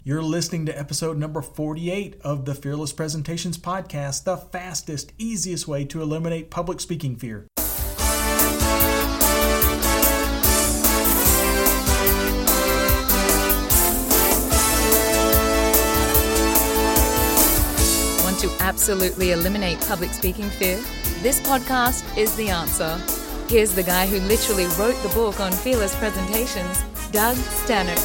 You're listening to episode number 48 of the Fearless Presentations podcast, the fastest, easiest way to eliminate public speaking fear. Want to absolutely eliminate public speaking fear? This podcast is the answer. Here's the guy who literally wrote the book on Fearless Presentations, Doug Stannard.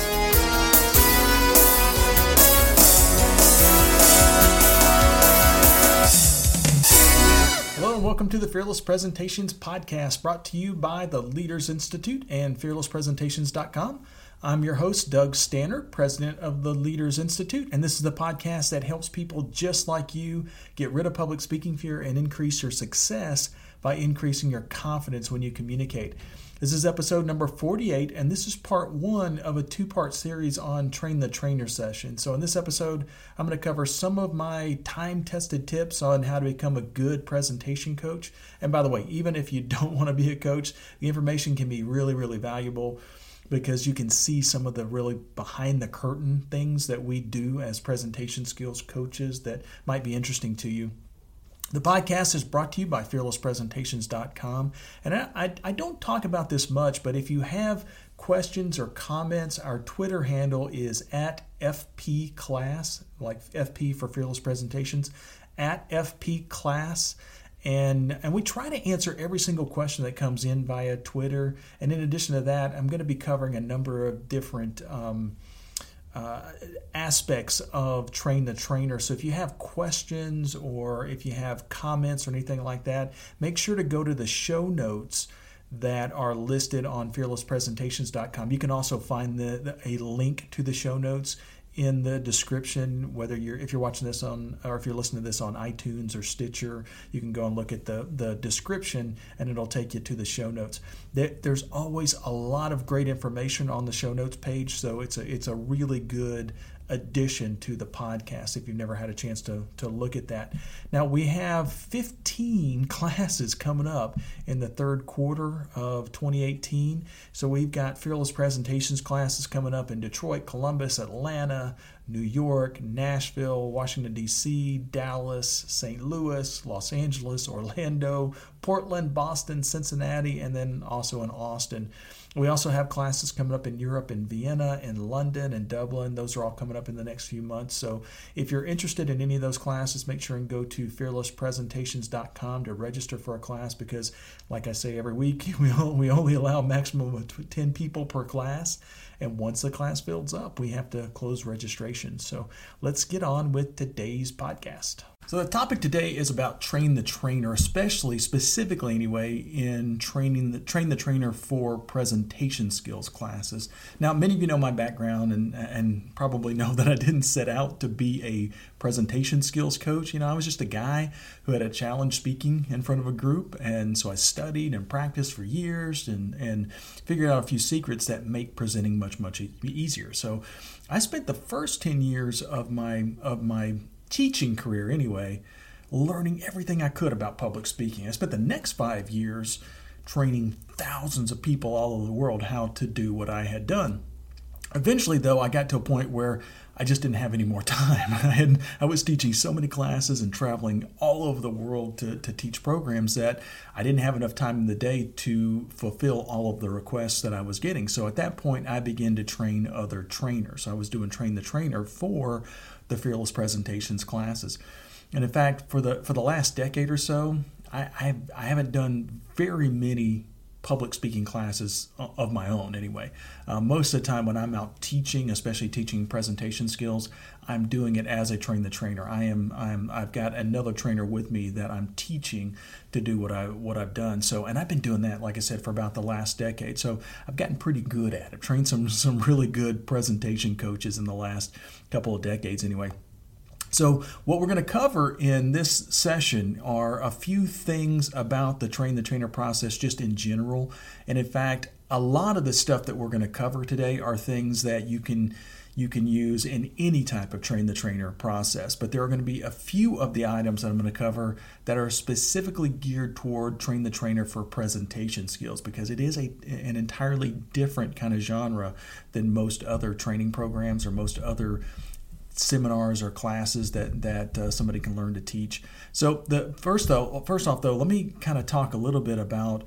Hello and welcome to the Fearless Presentations podcast, brought to you by the Leaders Institute and fearlesspresentations.com. I'm your host, Doug Stannard, president of the Leaders Institute, and this is the podcast that helps people just like you get rid of public speaking fear and increase your success by increasing your confidence when you communicate. This is episode number 48, and this is part one of a two-part series on Train the Trainer session. So in this episode, I'm going to cover some of my time-tested tips on how to become a good presentation coach. And by the way, even if you don't want to be a coach, the information can be really, really valuable because you can see some of the really behind-the-curtain things that we do as presentation skills coaches that might be interesting to you. The podcast is brought to you by fearlesspresentations.com, and I don't talk about this much, but if you have questions or comments, our Twitter handle is at FPClass, like FP for Fearless Presentations, at FPClass, and we try to answer every single question that comes in via Twitter, and in addition to that, I'm going to be covering a number of different aspects of Train the Trainer. So if you have questions or if you have comments or anything like that, make sure to go to the show notes that are listed on fearlesspresentations.com. You can also find a link to the show notes in the description, if you're watching this on, or if you're listening to this on iTunes or Stitcher, you can go and look at the description and it'll take you to the show notes. There's always a lot of great information on the show notes page, so it's a really good addition to the podcast if you've never had a chance to look at that. Now, we have 15 classes coming up in the third quarter of 2018. So we've got Fearless Presentations classes coming up in Detroit, Columbus, Atlanta, New York, Nashville, Washington, D.C., Dallas, St. Louis, Los Angeles, Orlando, Portland, Boston, Cincinnati, and then also in Austin. We also have classes coming up in Europe, in Vienna, in London, and Dublin. Those are all coming up in the next few months. So if you're interested in any of those classes, make sure and go to fearlesspresentations.com to register for a class because, like I say every week, we only allow a maximum of 10 people per class. And once the class builds up, we have to close registration. So let's get on with today's podcast. So the topic today is about Train the Trainer, specifically anyway, in Train the Trainer for presentation skills classes. Now, many of you know my background and probably know that I didn't set out to be a presentation skills coach. I was just a guy who had a challenge speaking in front of a group, and so I studied and practiced for years and figured out a few secrets that make presenting much easier. So I spent the first 10 years of my teaching career anyway, learning everything I could about public speaking. I spent the next 5 years training thousands of people all over the world how to do what I had done. Eventually, though, I got to a point where I just didn't have any more time. I was teaching so many classes and traveling all over the world to teach programs that I didn't have enough time in the day to fulfill all of the requests that I was getting. So at that point, I began to train other trainers. I was doing Train the Trainer for the Fearless Presentations classes. And in fact, for the last decade or so, I haven't done very many public speaking classes of my own anyway. Most of the time when I'm out teaching, especially teaching presentation skills, I'm doing it as a Train the Trainer. I've got another trainer with me that I'm teaching to do what I've done. And I've been doing that, like I said, for about the last decade. So I've gotten pretty good at it. I've trained some really good presentation coaches in the last couple of decades anyway. So what we're going to cover in this session are a few things about the Train the Trainer process just in general. And in fact, a lot of the stuff that we're going to cover today are things that you can you can use in any type of train the trainer process. But there are going to be a few of the items that I'm going to cover that are specifically geared toward train the trainer for presentation skills, because it is an entirely different kind of genre than most other training programs or most other seminars or classes that somebody can learn to teach. So first off, let me kind of talk a little bit about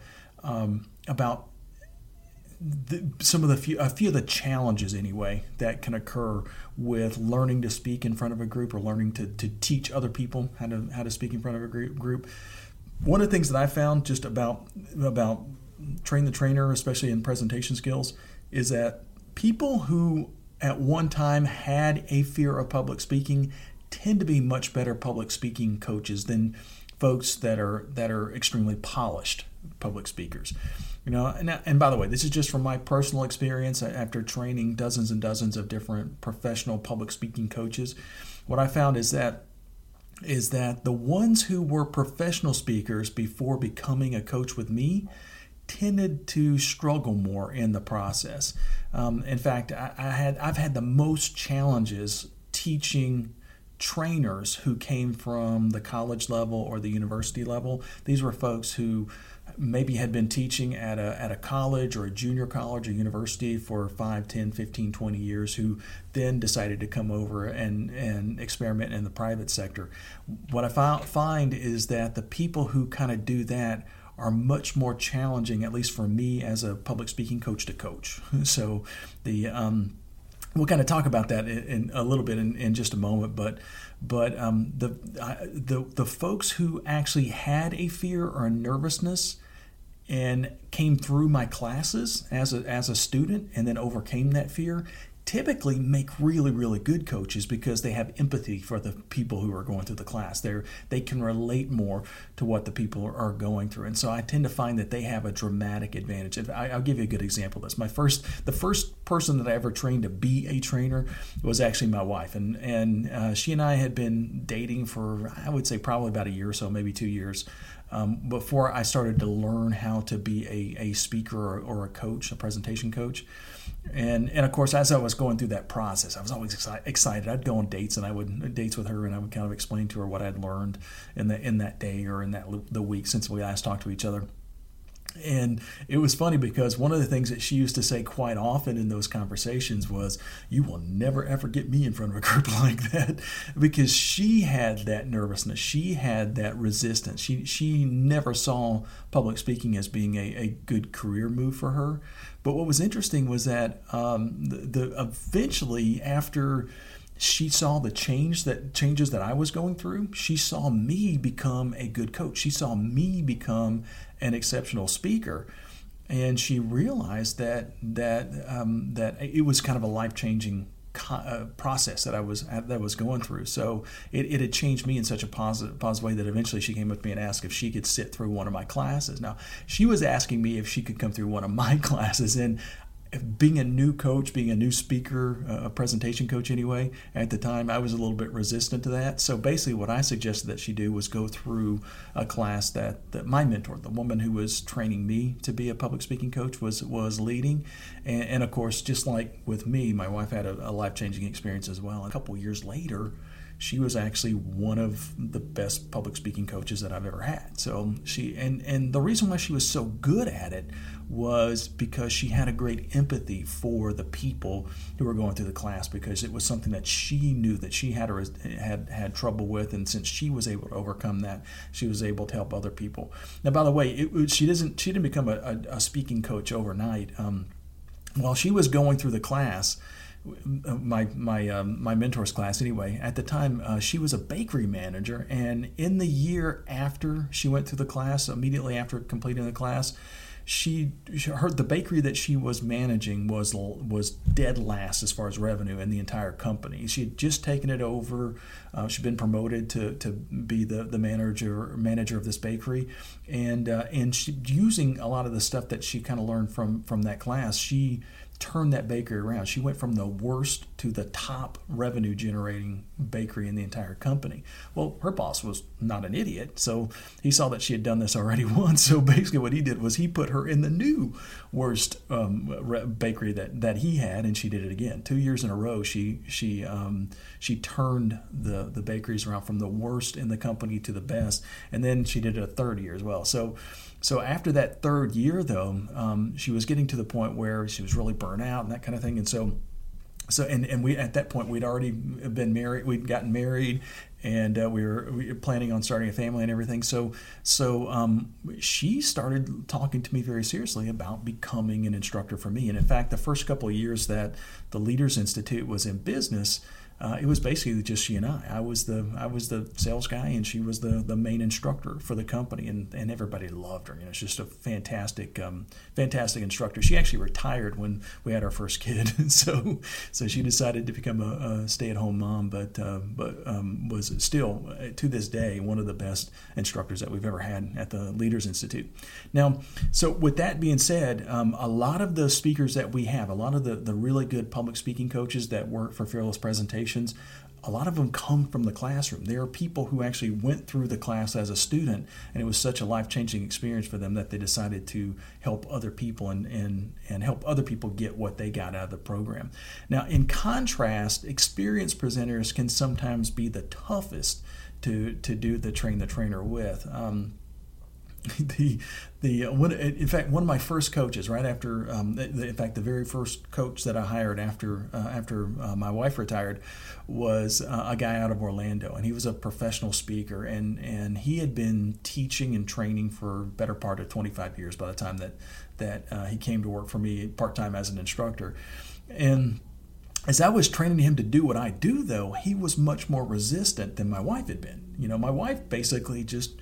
a few of the challenges anyway that can occur with learning to speak in front of a group or learning to teach other people how to speak in front of a group. One of the things that I found just about train the trainer, especially in presentation skills, is that people who at one time had a fear of public speaking tend to be much better public speaking coaches than folks that are extremely polished public speakers. And by the way, this is just from my personal experience after training dozens and dozens of different professional public speaking coaches. What I found is that the ones who were professional speakers before becoming a coach with me tended to struggle more in the process. In fact, I've had the most challenges teaching trainers who came from the college level or the university level. These were folks who maybe had been teaching at a college or a junior college or university for 5, 10, 15, 20 years, who then decided to come over and experiment in the private sector. What I find is that the people who kind of do that are much more challenging, at least for me as a public speaking coach to coach. So we'll kind of talk about that in a little bit in just a moment. But the folks who actually had a fear or a nervousness and came through my classes as a student and then overcame that fear typically make really, really good coaches, because they have empathy for the people who are going through the class. They can relate more to what the people are going through. And so I tend to find that they have a dramatic advantage. I'll give you a good example of this. The first person that I ever trained to be a trainer was actually my wife. And she and I had been dating for, I would say, probably about a year or so, maybe 2 years, before I started to learn how to be a speaker or a coach, a presentation coach. And of course, as I was going through that process, I was always excited. I'd go on dates with her, and I would kind of explain to her what I'd learned in that day or in the week since we last talked to each other. And it was funny because one of the things that she used to say quite often in those conversations was, "You will never ever get me in front of a group like that," because she had that nervousness, she had that resistance. She never saw public speaking as being a good career move for her. But what was interesting was that eventually, after she saw the changes that I was going through, she saw me become a good coach. She saw me become an exceptional speaker, and she realized that it was kind of a life-changing process that I was going through. So it had changed me in such a positive way that eventually she came up to me and asked if she could sit through one of my classes. Now, she was asking me if she could come through one of my classes, and being a new coach, being a new speaker, a presentation coach anyway, at the time I was a little bit resistant to that. So basically what I suggested that she do was go through a class that my mentor, the woman who was training me to be a public speaking coach, was leading. And of course, just like with me, my wife had a life-changing experience as well. A couple years later, she was actually one of the best public speaking coaches that I've ever had. So and the reason why she was so good at it was because she had a great empathy for the people who were going through the class, because it was something that she knew that she had trouble with, and since she was able to overcome that, she was able to help other people. Now, by the way, she didn't become a speaking coach overnight. While she was going through the class, my mentor's class anyway, at the time she was a bakery manager, and in the year after she went through the class, immediately after completing the class, she heard the bakery that she was managing was dead last as far as revenue in the entire company. She had just taken it over. She'd been promoted to be the manager of this bakery, and she, using a lot of the stuff that she kind of learned from that class, she turned that bakery around. She went from the worst to the top revenue generating bakery in the entire company. Well, her boss was not an idiot, so he saw that she had done this already once. So basically what he did was he put her in the new worst bakery that he had, and she did it again. 2 years in a row, she turned the bakeries around from the worst in the company to the best, and then she did it a third year as well. So after that third year, though, she was getting to the point where she was really burnt out and that kind of thing. And so we at that point we'd already been married. We'd gotten married, and we were planning on starting a family and everything. So she started talking to me very seriously about becoming an instructor for me. And in fact, the first couple of years that the Leaders Institute was in business, it was basically just she and I. I was the sales guy, and she was the main instructor for the company, and everybody loved her. She's just a fantastic instructor. She actually retired when we had our first kid, so she decided to become a stay-at-home mom, but was still to this day one of the best instructors that we've ever had at the Leaders Institute. Now, so with that being said, a lot of the speakers that we have, a lot of the really good public speaking coaches that work for Fearless Presentations, a lot of them come from the classroom. There are people who actually went through the class as a student, and it was such a life-changing experience for them that they decided to help other people and help other people get what they got out of the program. Now, in contrast, experienced presenters can sometimes be the toughest to do the train the trainer with. In fact, one of my first coaches, right after, in fact, the very first coach that I hired after my wife retired, was a guy out of Orlando, and he was a professional speaker, and he had been teaching and training for better part of 25 years by the time that he came to work for me part-time as an instructor. And as I was training him to do what I do, though, he was much more resistant than my wife had been. My wife basically just,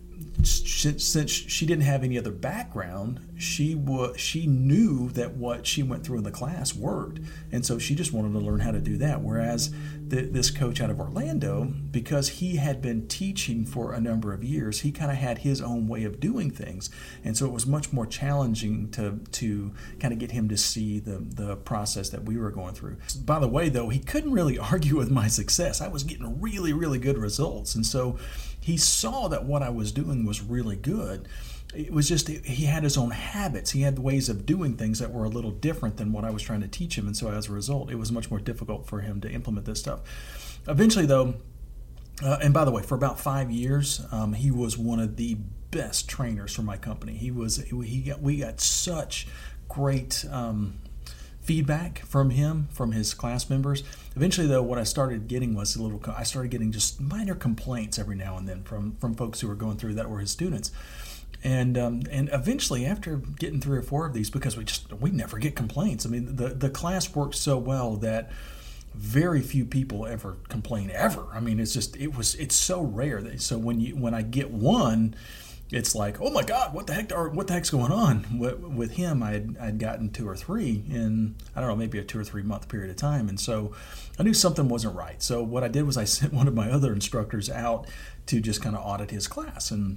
since she didn't have any other background, she knew that what she went through in the class worked, and so she just wanted to learn how to do that. Whereas this coach out of Orlando, because he had been teaching for a number of years, he kind of had his own way of doing things, and so it was much more challenging to kind of get him to see the process that we were going through. By the way, though, he couldn't really argue with my success. I was getting really, really good results, and so he saw that what I was doing was really good. It was just he had his own habits. He had ways of doing things that were a little different than what I was trying to teach him, and so as a result, it was much more difficult for him to implement this stuff. Eventually, though, and by the way, for about 5 years, he was one of the best trainers for my company. We got such great feedback from him, from his class members. Eventually, though, what I started getting was I started getting just minor complaints every now and then from folks who were going through that were his students. And eventually, after getting 3 or 4 of these, because we never get complaints. I mean, the class works so well that very few people ever complain ever. I mean, it's so rare so when I get one, it's like, oh my God, what the heck's going on? With him, I'd gotten 2 or 3 in, I don't know, maybe a 2 or 3 month period of time. And so I knew something wasn't right. So what I did was I sent one of my other instructors out to just kind of audit his class. And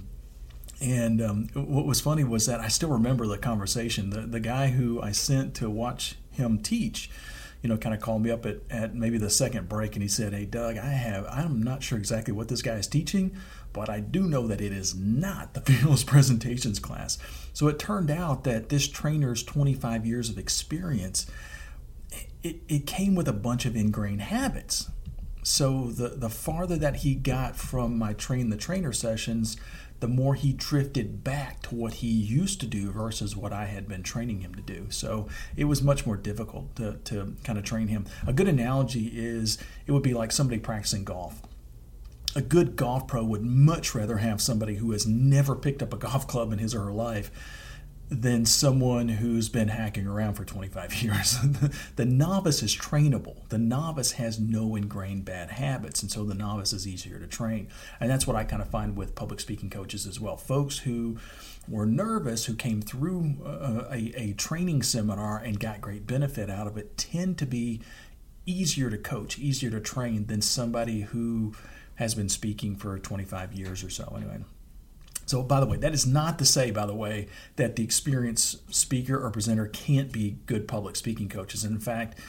what was funny was that I still remember the conversation. The guy who I sent to watch him teach, kind of called me up at maybe the second break, and he said, "Hey, Doug, I'm not sure exactly what this guy is teaching, but I do know that it is not the Fearless Presentations class." So it turned out that this trainer's 25 years of experience, it came with a bunch of ingrained habits. So the farther that he got from my train the trainer sessions, the more he drifted back to what he used to do versus what I had been training him to do. So it was much more difficult to kind of train him. A good analogy is it would be like somebody practicing golf. A good golf pro would much rather have somebody who has never picked up a golf club in his or her life than someone who's been hacking around for 25 years. The novice is trainable. The novice has no ingrained bad habits, and so the novice is easier to train. And that's what I kind of find with public speaking coaches as well. Folks who were nervous, who came through a training seminar and got great benefit out of it, tend to be easier to coach, easier to train than somebody who has been speaking for 25 years or so. Anyway. So, by the way, that is not to say, by the way, that the experienced speaker or presenter can't be good public speaking coaches. And in fact,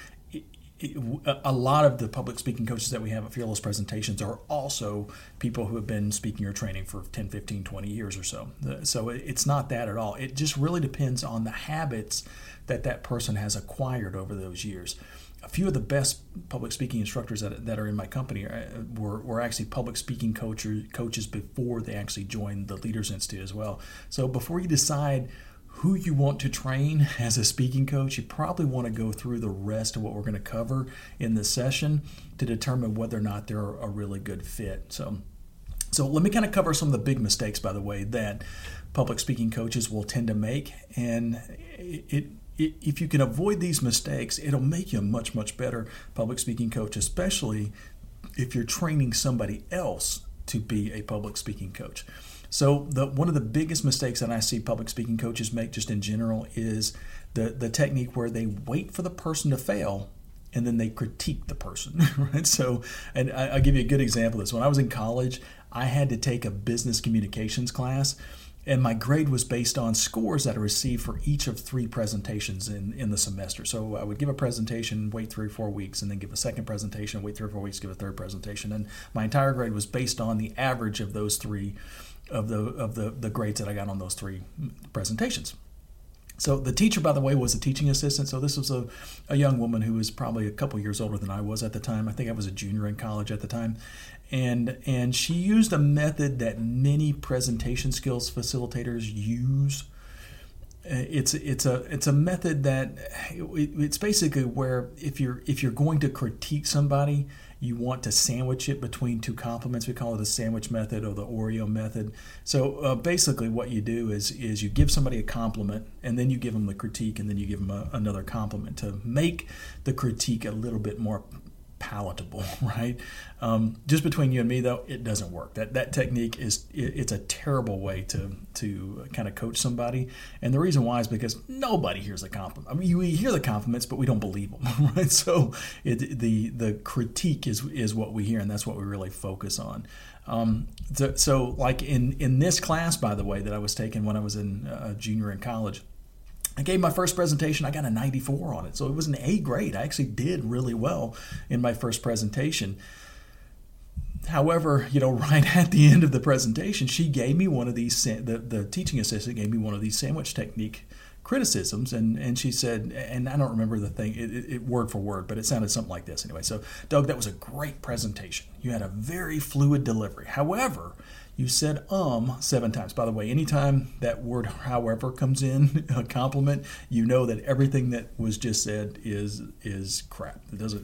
a lot of the public speaking coaches that we have at Fearless Presentations are also people who have been speaking or training for 10, 15, 20 years or so. So it's not that at all. It just really depends on the habits that person has acquired over those years. A few of the best public speaking instructors that are in my company were actually public speaking coaches before they actually joined the Leaders Institute as well. So before you decide who you want to train as a speaking coach, you probably want to go through the rest of what we're going to cover in this session to determine whether or not they're a really good fit. So let me kind of cover some of the big mistakes, by the way, that public speaking coaches will tend to make. And if you can avoid these mistakes, it'll make you a much, much better public speaking coach, especially if you're training somebody else to be a public speaking coach. So one of the biggest mistakes that I see public speaking coaches make just in general is the technique where they wait for the person to fail and then they critique the person, right? So, and I'll give you a good example of this. When I was in college, I had to take a business communications class, and my grade was based on scores that I received for each of 3 presentations in the semester. So I would give a presentation, wait 3 or 4 weeks, and then give a second presentation, wait 3 or 4 weeks, give a third presentation. And my entire grade was based on the average of those 3 of the grades that I got on those 3 presentations. So the teacher, by the way, was a teaching assistant. So this was a young woman who was probably a couple years older than I was at the time. I think I was a junior in college at the time. And she used a method that many presentation skills facilitators use. It's a method that it's basically where if you're going to critique somebody, you want to sandwich it between 2 compliments. We call it the sandwich method or the Oreo method. So basically what you do is you give somebody a compliment, and then you give them the critique, and then you give them another compliment to make the critique a little bit more palatable, right? Just between you and me, though, it doesn't work. That technique it's a terrible way to kind of coach somebody, and the reason why is because nobody hears a compliment. I mean, we hear the compliments, but we don't believe them, right? So the critique is what we hear, and that's what we really focus on. So like in this class, by the way, that I was taking when I was in junior in college, I gave my first presentation. I got a 94 on it. So it was an A grade. I actually did really well in my first presentation. However, right at the end of the presentation, she gave me one of these, the teaching assistant gave me one of these sandwich technique criticisms. And she said, and I don't remember the thing, it word for word, but it sounded something like this anyway. So, Doug, that was a great presentation. You had a very fluid delivery. However, you said 7 times. By the way, anytime that word however comes in, a compliment, you know that everything that was just said is crap. It doesn't,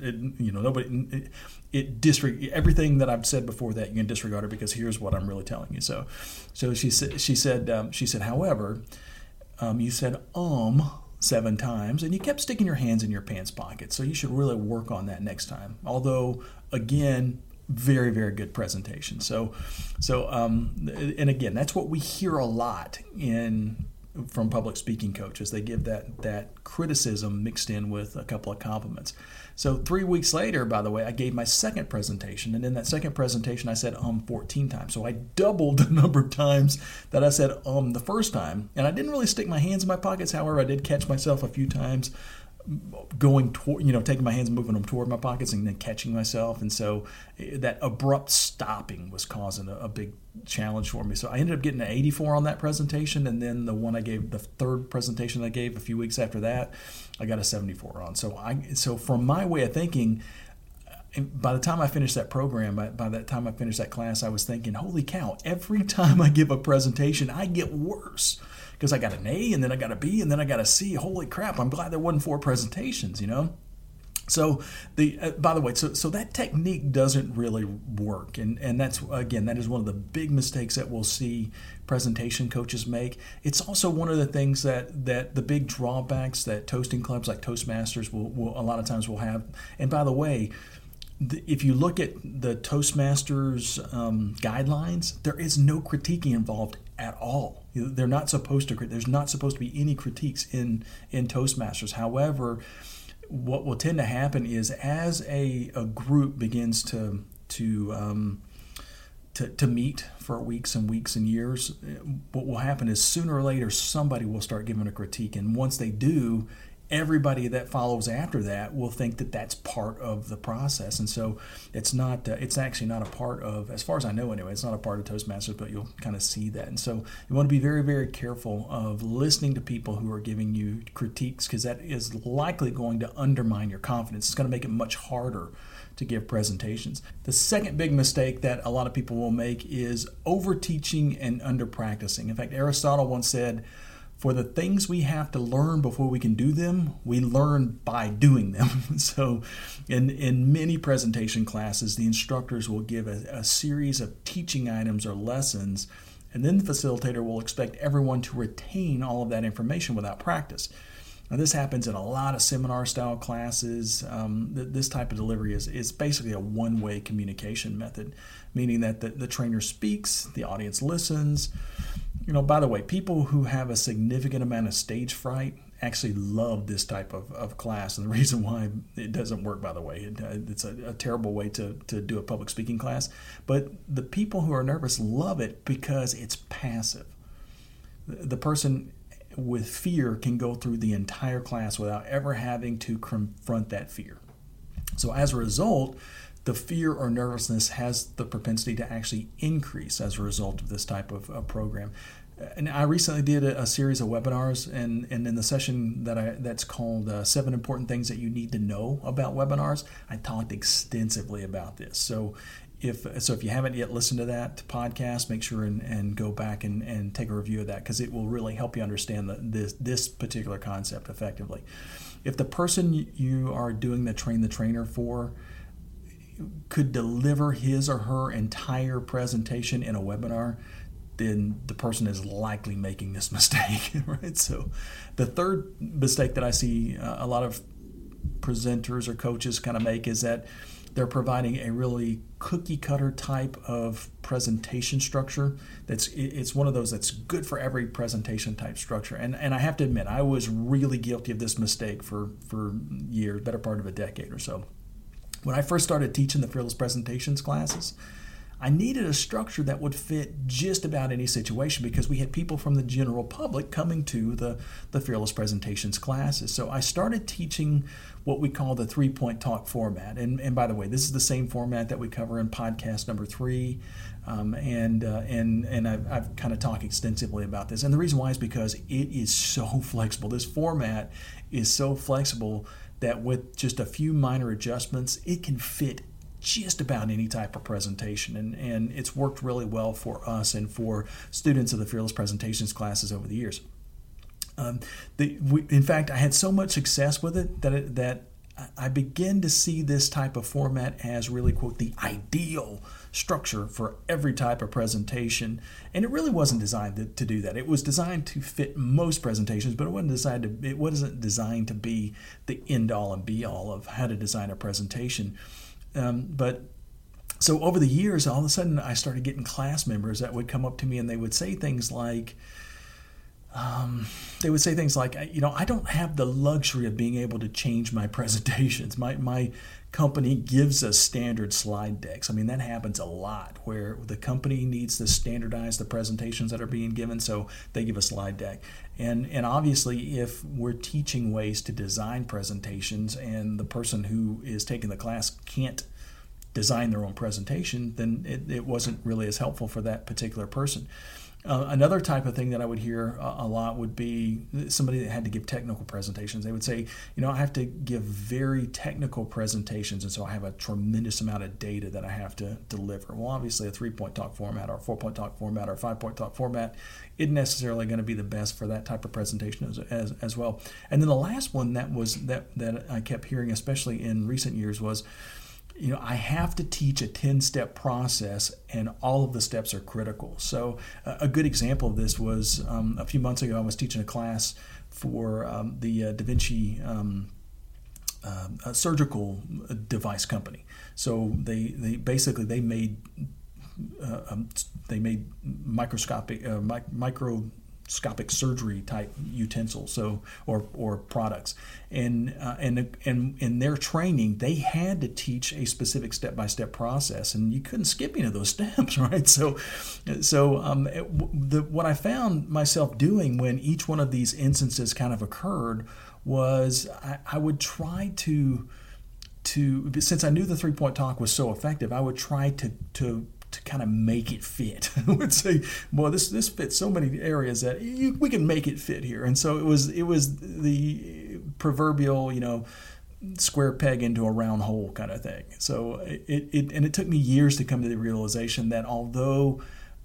everything that I've said before that, you can disregard it because here's what I'm really telling you. So she said, however, you said 7 times, and you kept sticking your hands in your pants pockets. So you should really work on that next time. Although, again, very, very good presentation. So, and again, that's what we hear a lot from public speaking coaches. They give that criticism mixed in with a couple of compliments. So 3 weeks later, by the way, I gave my second presentation, and in that second presentation, I said 14 times. So I doubled the number of times that I said the first time, and I didn't really stick my hands in my pockets. However, I did catch myself a few times going toward, taking my hands and moving them toward my pockets and then catching myself. And so that abrupt stopping was causing a big challenge for me. So I ended up getting an 84 on that presentation. And then the third presentation I gave a few weeks after that, I got a 74 on. So from my way of thinking, by the time I finished that program, by that time I finished that class, I was thinking, holy cow, every time I give a presentation, I get worse. Because I got an A, and then I got a B, and then I got a C. Holy crap, I'm glad there wasn't 4 presentations, So by the way, so that technique doesn't really work. And that's, again, that is one of the big mistakes that we'll see presentation coaches make. It's also one of the things that the big drawbacks that toasting clubs like Toastmasters will a lot of times will have. And by the way, if you look at the Toastmasters guidelines, there is no critiquing involved at all. They're not supposed to. There's not supposed to be any critiques in Toastmasters. However, what will tend to happen is as a group begins to to meet for weeks and weeks and years, what will happen is sooner or later somebody will start giving a critique, and once they do, everybody that follows after that will think that that's part of the process. And so it's not it's actually not a part of, as far as I know anyway, it's not a part of Toastmasters, but you'll kind of see that. And so you want to be very, very careful of listening to people who are giving you critiques, because that is likely going to undermine your confidence. It's going to make it much harder to give presentations. The second big mistake that a lot of people will make is over-teaching and under-practicing. In fact, Aristotle once said, "For the things we have to learn before we can do them, we learn by doing them." So in many presentation classes, the instructors will give a series of teaching items or lessons, and then the facilitator will expect everyone to retain all of that information without practice. Now, this happens in a lot of seminar-style classes. This type of delivery is basically a one-way communication method, meaning that the trainer speaks, the audience listens. By the way, people who have a significant amount of stage fright actually love this type of class. And the reason why it doesn't work, by the way, it's a terrible way to do a public speaking class. But the people who are nervous love it because it's passive. The person with fear can go through the entire class without ever having to confront that fear. So as a result, the fear or nervousness has the propensity to actually increase as a result of this type of program. And I recently did a series of webinars, and in the session that's called 7 Important Things That You Need to Know About Webinars, I talked extensively about this. So if you haven't yet listened to that podcast, make sure and go back and take a review of that, because it will really help you understand this particular concept effectively. If the person you are doing the train the trainer for could deliver his or her entire presentation in a webinar, then the person is likely making this mistake, right? So the third mistake that I see a lot of presenters or coaches kind of make is that they're providing a really cookie cutter type of presentation structure. It's one of those that's good for every presentation type structure. And I have to admit, I was really guilty of this mistake for years, better part of a decade or so. When I first started teaching the Fearless Presentations classes, I needed a structure that would fit just about any situation, because we had people from the general public coming to the Fearless Presentations classes. So I started teaching what we call the 3-point talk format. And by the way, this is the same format that we cover in podcast number 3. And I've kind of talked extensively about this. And the reason why is because it is so flexible. This format is so flexible that with just a few minor adjustments, it can fit just about any type of presentation, and it's worked really well for us and for students of the Fearless Presentations classes over the years. In fact, I had so much success with it that I began to see this type of format as really, quote, the ideal structure for every type of presentation. And it really wasn't designed to do that. It was designed to fit most presentations, but it wasn't designed to be the end-all and be-all of how to design a presentation. But so over the years, all of a sudden, I started getting class members that would come up to me and they would say things like, I don't have the luxury of being able to change my presentations. My company gives us standard slide decks. I mean, that happens a lot where the company needs to standardize the presentations that are being given, so they give a slide deck. And obviously, if we're teaching ways to design presentations and the person who is taking the class can't design their own presentation, then it wasn't really as helpful for that particular person. Another type of thing that I would hear a lot would be somebody that had to give technical presentations. They would say, I have to give very technical presentations, and so I have a tremendous amount of data that I have to deliver. Well, obviously, a 3-point talk format or a 4-point talk format or a 5-point talk format isn't necessarily going to be the best for that type of presentation as well. And then the last one that I kept hearing, especially in recent years, was, I have to teach a 10-step process, and all of the steps are critical. So a good example of this was a few months ago, I was teaching a class for the Da Vinci surgical device company. So they made microscopic laparoscopic surgery type utensils, or products, and in their training they had to teach a specific step-by-step process, and you couldn't skip any of those steps, right? What I found myself doing when each one of these instances kind of occurred was I would try to since I knew the 3-point talk was so effective, I would try to kind of make it fit. I would say, well, this fits so many areas that we can make it fit here. And so it was the proverbial, square peg into a round hole kind of thing. So it took me years to come to the realization that although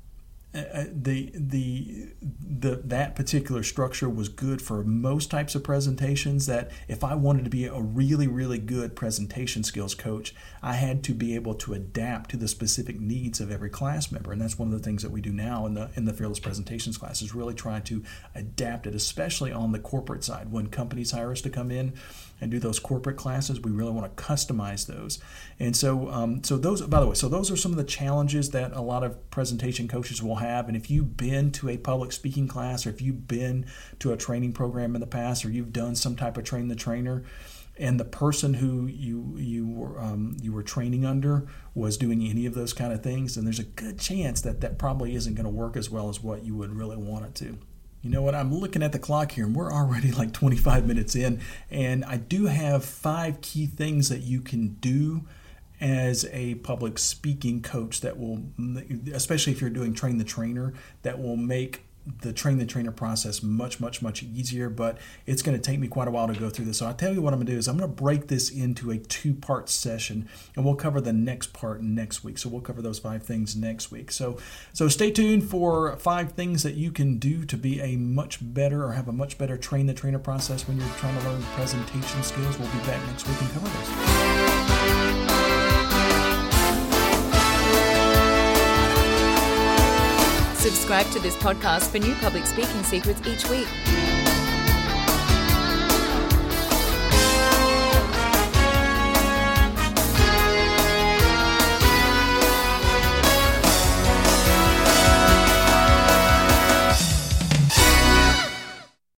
that particular structure was good for most types of presentations, that if I wanted to be a really, really good presentation skills coach, I had to be able to adapt to the specific needs of every class member. And that's one of the things that we do now in the Fearless Presentations class, is really try to adapt it, especially on the corporate side. When companies hire us to come in and do those corporate classes, we really want to customize those. And so those are some of the challenges that a lot of presentation coaches will have. And if you've been to a public speaking class, or if you've been to a training program in the past, or you've done some type of train the trainer, and the person who you were training under was doing any of those kind of things, then there's a good chance that probably isn't going to work as well as what you would really want it to. You know what, I'm looking at the clock here, and we're already like 25 minutes in, and I do have 5 key things that you can do as a public speaking coach that will, especially if you're doing train the trainer, that will make the train the trainer process much, much, much easier. But it's going to take me quite a while to go through this. So I'll tell you what I'm going to do is I'm going to break this into a 2-part session, and we'll cover the next part next week. So we'll cover those 5 things next week. So stay tuned for 5 things that you can do to be a much better, or have a much better train the trainer process when you're trying to learn presentation skills. We'll be back next week and cover those. Subscribe to this podcast for new public speaking secrets each week.